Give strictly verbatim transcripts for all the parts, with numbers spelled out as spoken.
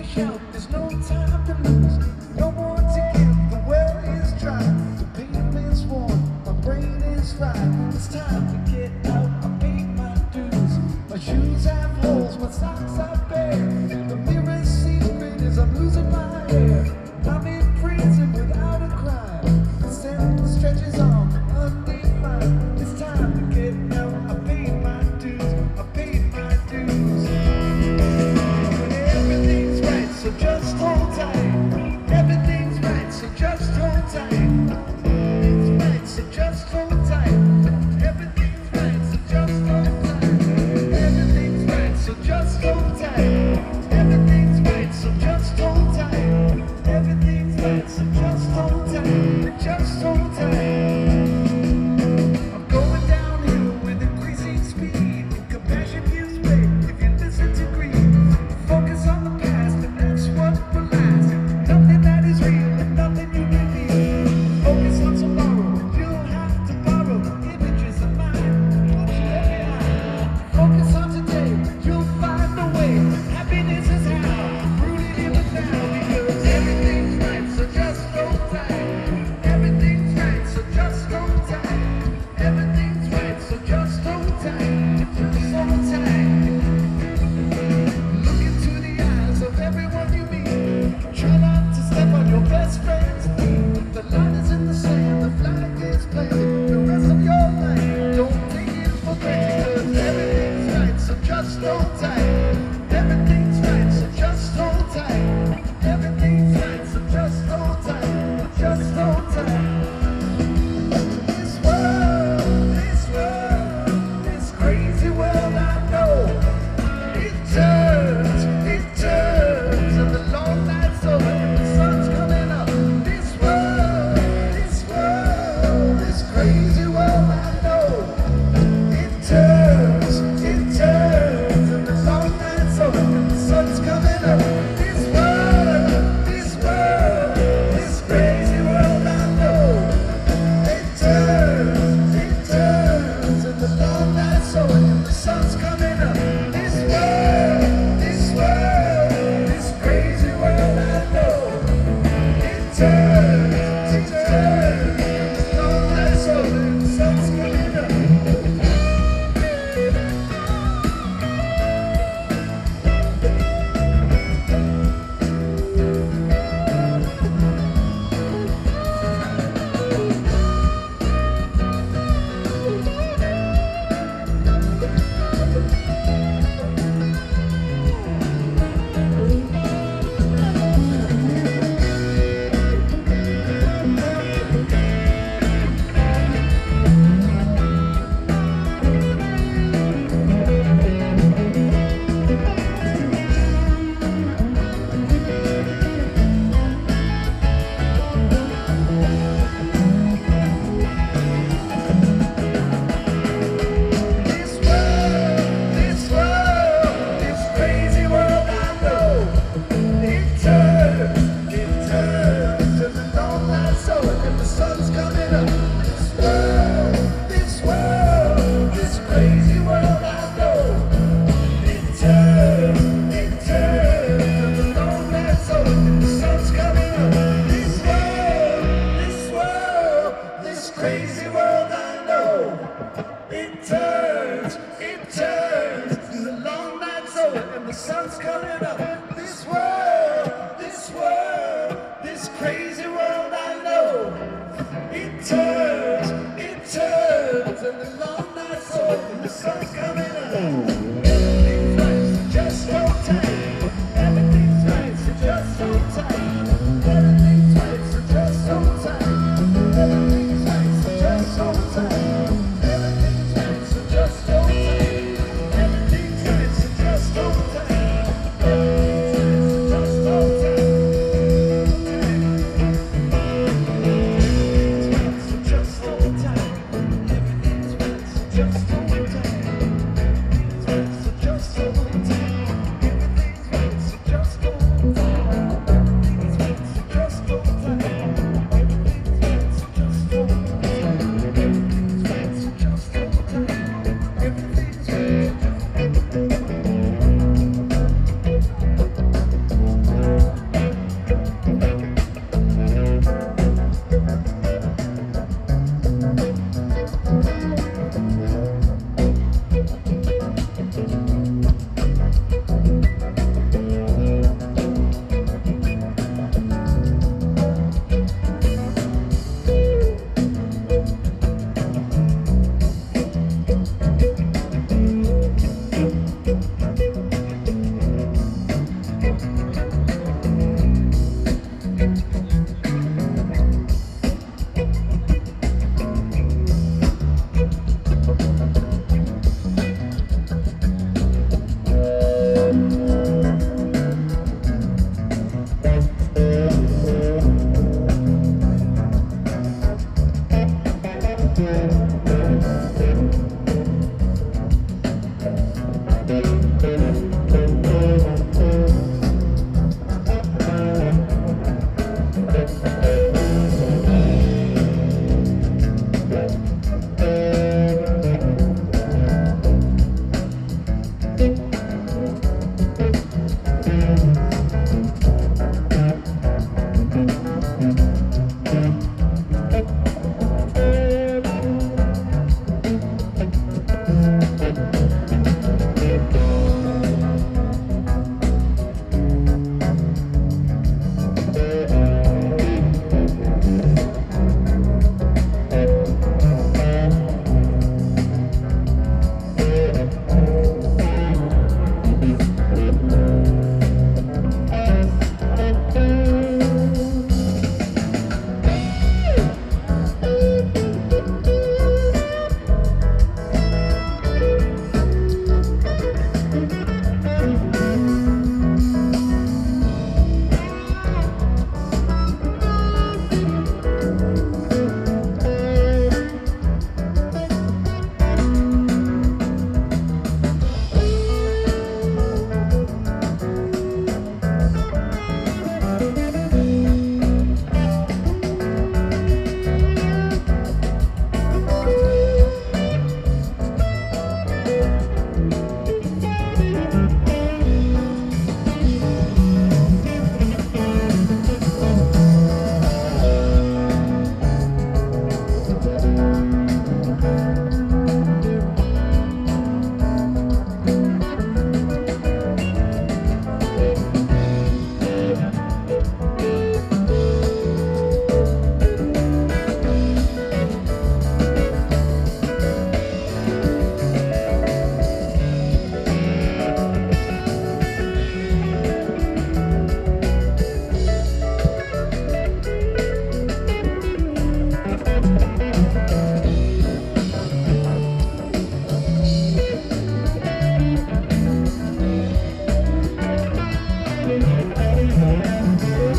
shout, there's no time to lose, no more to give, the well is dry, the pavement's worn, my brain is fried, it's time to get out, I paid my dues, my shoes have holes, my socks are bare, the mirror's secret is I'm losing my hair, I'm in prison without a crime, the sentence stretches on, undefined, it's time to get out, I paid my dues, I paid my dues. Everything's right, so just hold tight. Everything's right, so just hold tight. It's right, so just hold tight. Everything's right, so just hold tight. Everything's right, so just hold tight. Everything's right, so just hold tight. Everything's right, so just hold tight. Just hold tight. I'm going downhill with increasing speed. Compassion gives way if you listen to greed. Focus on the past, and that's what will last. Nothing that is real, and nothing you can need. Focus on tomorrow, and you'll have to borrow.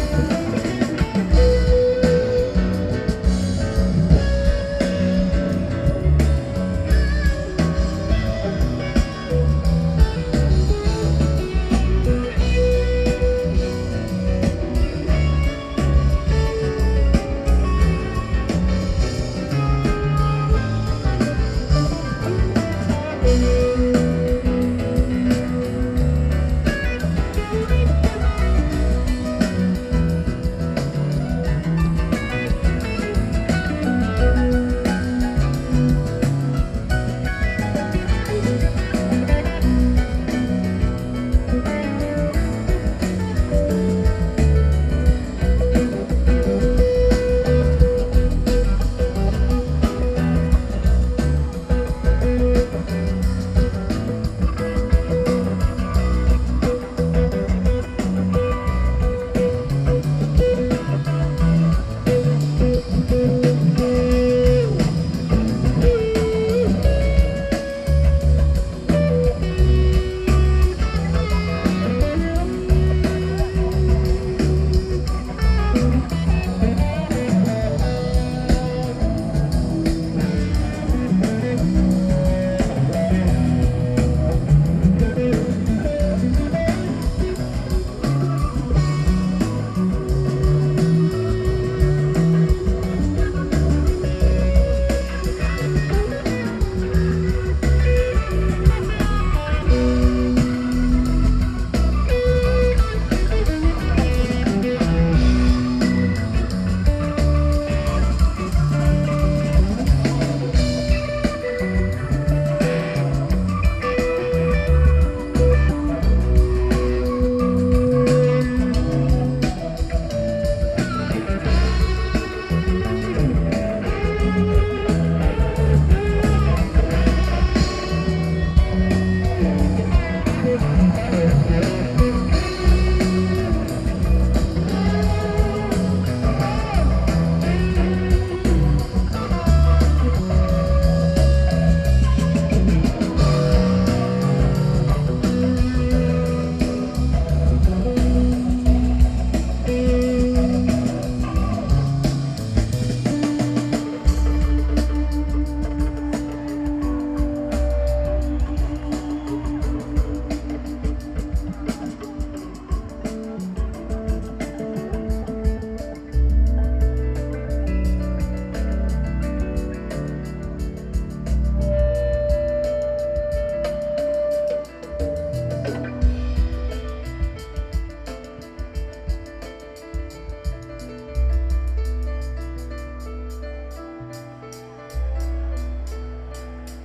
Thank